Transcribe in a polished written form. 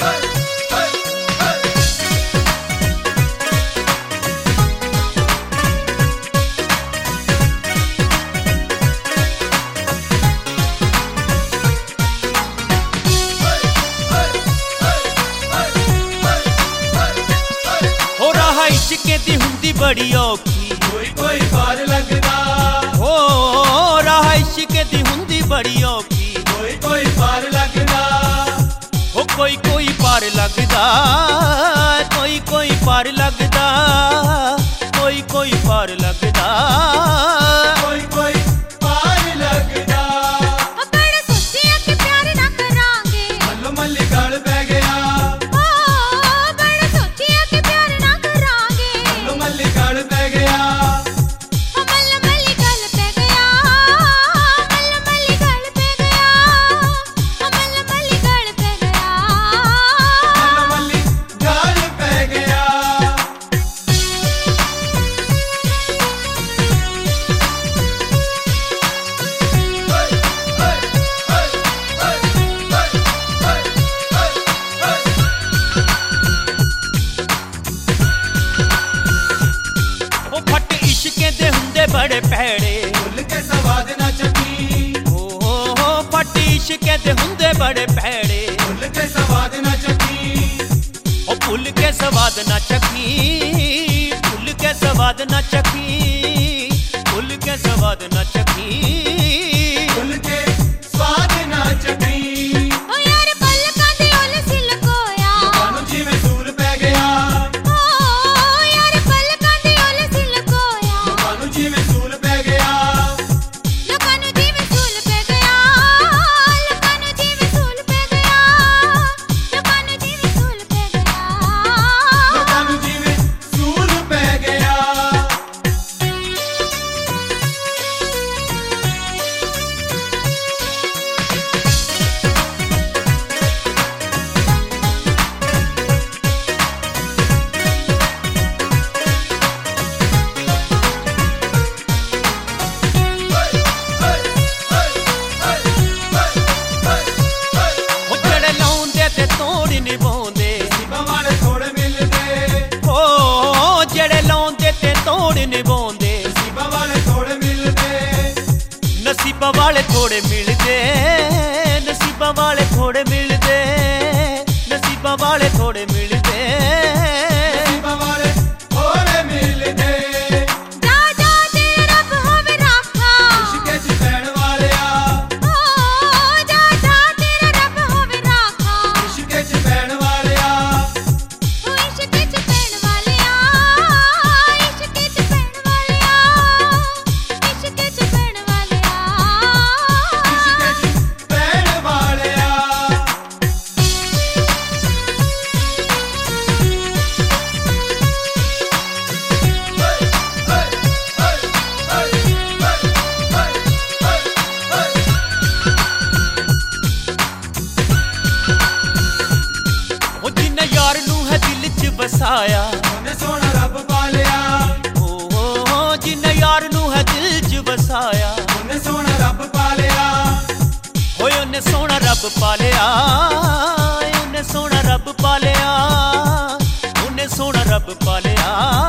इश्के दी हुंदी बड़ी औखी, कोई पार लगदा। हो राह इश्के दी हुंदी बड़ी औखी, कोई पार लगदा। हो कोई पार लगदा, कोई पार लगदा, कोई पार लगदा, कोई पार लगदा। बड़ा सोचिया कि प्यार ना करांगे, मल्लो मल्ली गल पै गया। बड़ा सोचिया कि प्यार ना करांगे, मल्लो मल्ली गल पै गया। मल्लो मल्ली गल पै गया, मल्लो मल्ली गल पै गया, मल्लो मल्ली गल पै गया, मल्लो मल्ली गल पै गया। इश्के दे हुंदे बड़े भैड़े, भुल के सवाद ना चखी। हो फट इश्के दे हुंदे बड़े भैड़े, भुल के सवाद ना चखी। ओ भुल के सवाद ना चखी, भुल के सवाद ना चखी, भुल के सवाद ना चखी, भुल के स्वाद ना चखी। ओ यार पलकां दे ओल सिलकोया, कानू जी में सूल पै गया। ओ यार पलकां दे ओल सिलकोया, कानू जी में सूल पै गया। लोकानु जी में सूल पे गया, लोकानु जी में सूल पे गया, लोकानु जी में सूल पे गया, कानू जी में सूल पै गया। ओ जड़े लाउंदे ते तोड़ निभाउंदे, नसीबां वाले थोड़े मिलदे। हो जड़े लाउंदे ते तोड़ निभाउंदे, नसीबां वाले थोड़े मिलदे। नसीबां वाले थोड़े मिलदे, नसीबां वाले थोड़े मिलदे, नसीबां वाले थोड़े मिलदे, नसीबां वाले थोड़े मिलदे। जा जा तेरा रब होवे राखा, इश्के च पैण वालिया। ओ जा जा तेरा रब होवे राखा, इश्के च पैण वालिया। ओ इश्क च पैण वालिया, इश्क च पैण वालिया, इश्क च पैण वालिया, इश्के च पैण वालिया। ओ जिन्ने यार नू है दिल च बसाया, ਉਹਨੇ ਸੋਹਣਾ ਰੱਬ ਪਾਲਿਆ। ओ जिन्ने यार नू है दिल च बसाया, ਉਹਨੇ ਸੋਹਣਾ ਰੱਬ ਪਾਲਿਆ। ओए उन्ने सोहना रब पालिया, उन्ने सोहना रब पालिया, उन्ने सोहना रब पालिया।